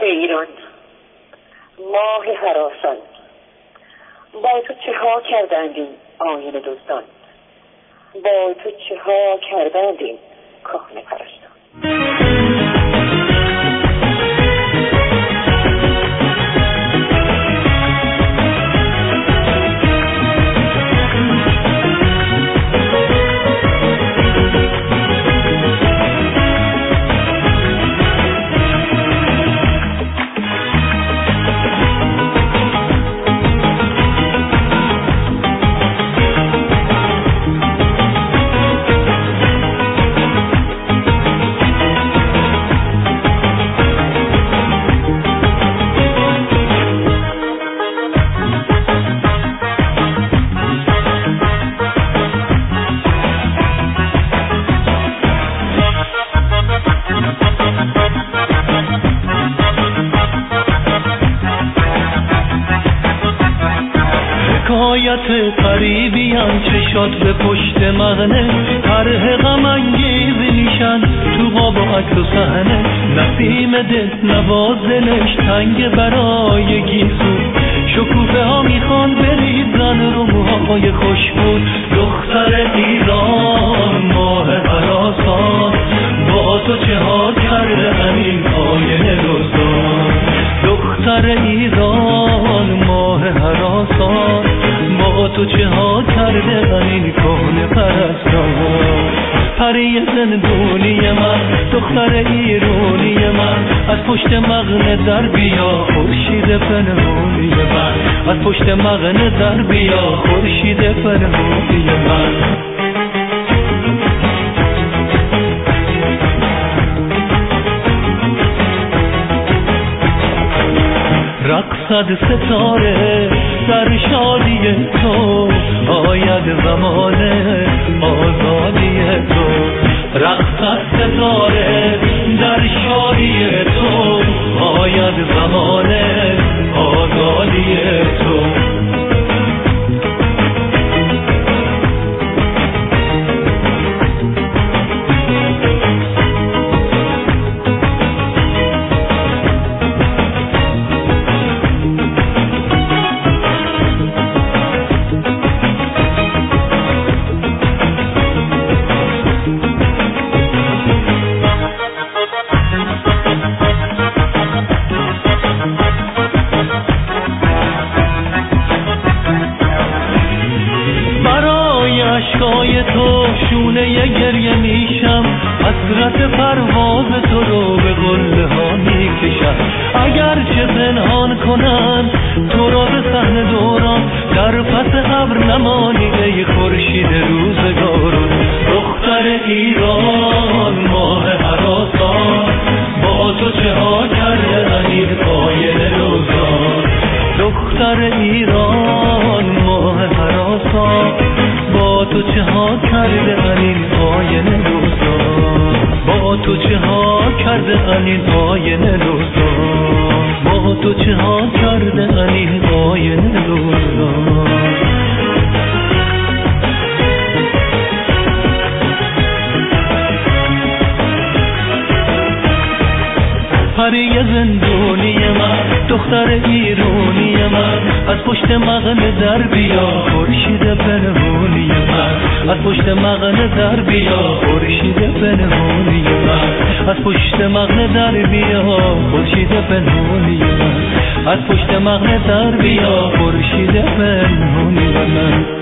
ایران، ماه هراسان، با تو چه ها کردند این آیین دزدان، با تو چه ها کردند این کهنه پرستان. حکایت قریبیان چشات به پشت مغنه، طرح غم انگیز نیشن تو قاب و عکس و صحنه، نسیم دل نوازنش تنگ برای گیسو، شکوفه ها میخوان بریزن رو موهای خوشبو. دختر ایران ماه هراسان، با تو چه ها کرده همین آینه دزدان. دختر ایران ماه هراسان، با تو چه ها کرده همین کهنه پرستان. پری زندونی من، دختر ایرانی من، از پشت مغنه در بیا خورشید پنهانی من، از پشت مغنه در بیا خورشید پنهانی من. رقصد ستاره در شادی تو، آید زمان آزادی تو. رقصد ستاره در شادی تو، آید زمان آزادی تو. عشقای تو شونه گریه میشم، حسرت پرواز تو رو به قله ها میکشم. اگر چه پنهان کنن تو را به صحنه دوران، در پس ابر نمانی ای خورشید روزگاران. دختر ایران ماه هراسان، با تو چه ها کرده این آینه دزدان. دختر ایران ماه هراسان، با تو چه ها کرده این آینه دزدان. با تو چه ها کرده این آینه دزدان. با تو چه ها کرده این آینه دزدان. پری زندونی من، دختر ایرانی من، از پشت مغنه در بیا خورشید پنهانی من، از پشت مغنه در بیا خورشید پنهانی من، از پشت مغنه در بیا خورشید پنهانی من، از پشت مغنه در بیا خورشید پنهانی من.